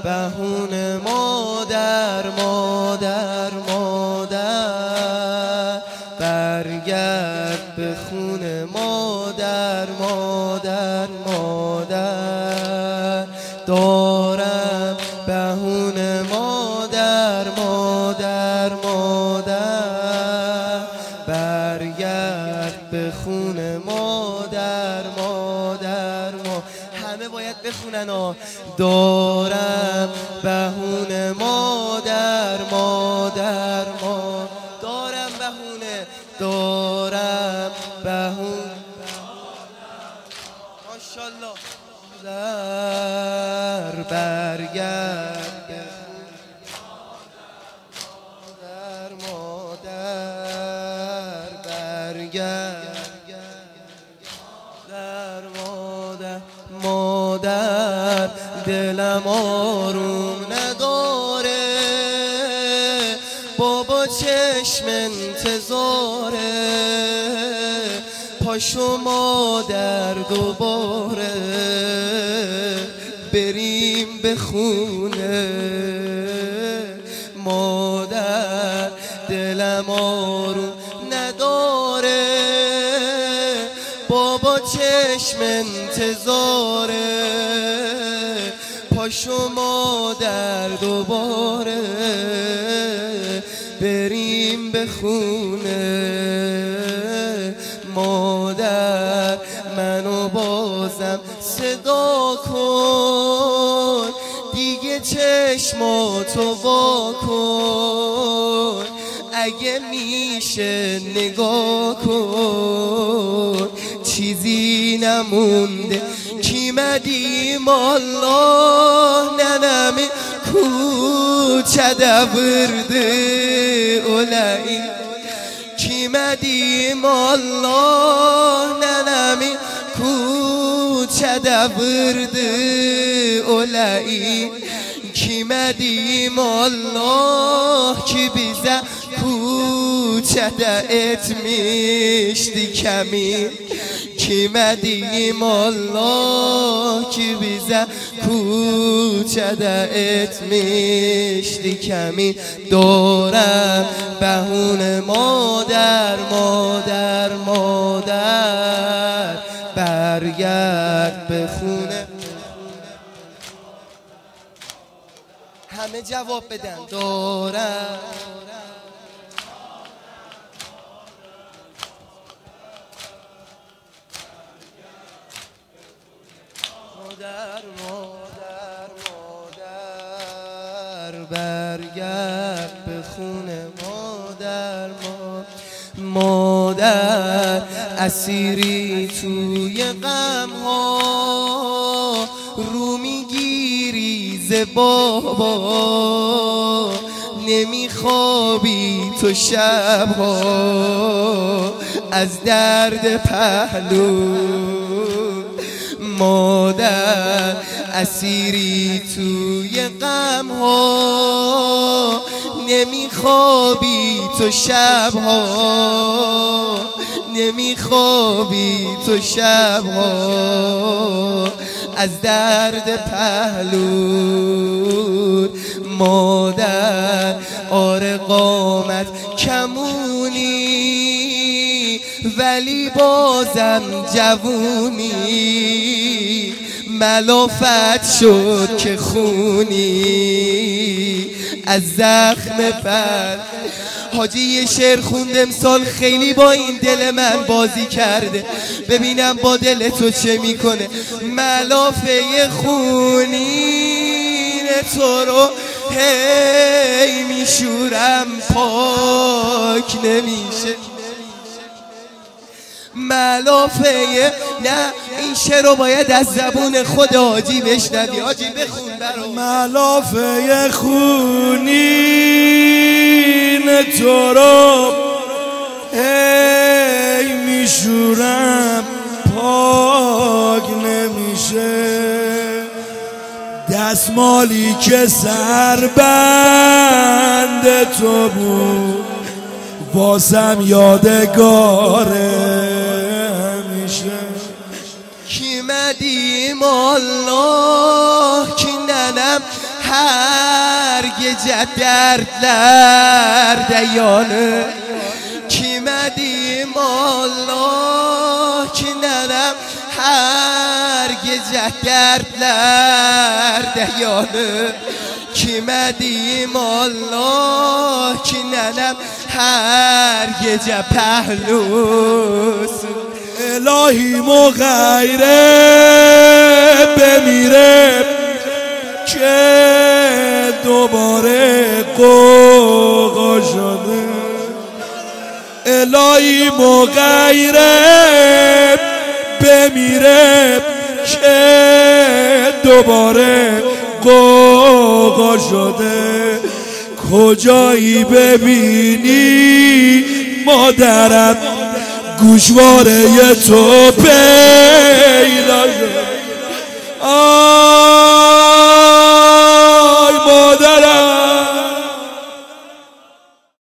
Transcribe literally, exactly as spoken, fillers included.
بهونه مادر مادر مادر برگرد به خونه مادر مادر مادر دارم بهونه مادر مادر مادر برگرد به خونه مادر مادر ما همه باید بخونن ها دارم بهونه مادر مادر ما دارم بهونه دارم بهونه ماشاءالله در برگرد در مادر برگرد در مادر مادر دلم آروم نداره بابا چشم انتظاره پاشو مادر دوباره بریم به خونه مادر دلم آروم نداره بابا چشم انتظاره پاشو مادر دوباره بریم به خونه مادر منو بازم صدا کن دیگه چشماتو وا کن اگه میشه نگاه کن چیزی نمونده کی مدیم الله ننمی کوچه دورده اولایی کی مدیم الله ننمی کوچه دورده اولایی کی مدیم الله کی بیزه کوچه دا اتمیشتی کمی کی مدیم الله کی بیزه کوچه دا اتمیشتی کمی دارم بهونه مادر مادر مادر برگرد به خونه همه جواب بدن دارم مادر مادر مادر برگرد به خونه مادر مادر اسیری توی غم ها رو میگیری ز بابا نمیخوابی تو شبها از درد پهلو مادر اسیری توی غم ها نمیخوابی تو شبها نمیخوابی تو شبها از درد پهلو مادر آره قامت کمونی ولی بازم جوونی ملافت شد که خونی از زخم پر حاجی یه شعر خوندم سال خیلی با این دل من بازی کرده ببینم با دل تو چه میکنه ملافه خونین تو رو هی میشورم پاک نمیشه ملافه نه این شعر رو باید از زبون خود حاجی بشنوی حاجی بخون برام ملافه خونین تو رو هی میشورم پاک نمیشه دستمالی که سربند تو بود واسم یادگاره همیشه کی مدیم الله کی ننم هرگز دردler دیانه کی مدیم الله کی نرم هرگز دردler دیانه کی مدیم الله کی نرم هرگز پهلوس الهی مغیره بمیره که دوباره قوقا شده الهی مغیره بمیره که دوباره قوقا شده کجایی ببینی مادرت گوشواره تو پیدا شده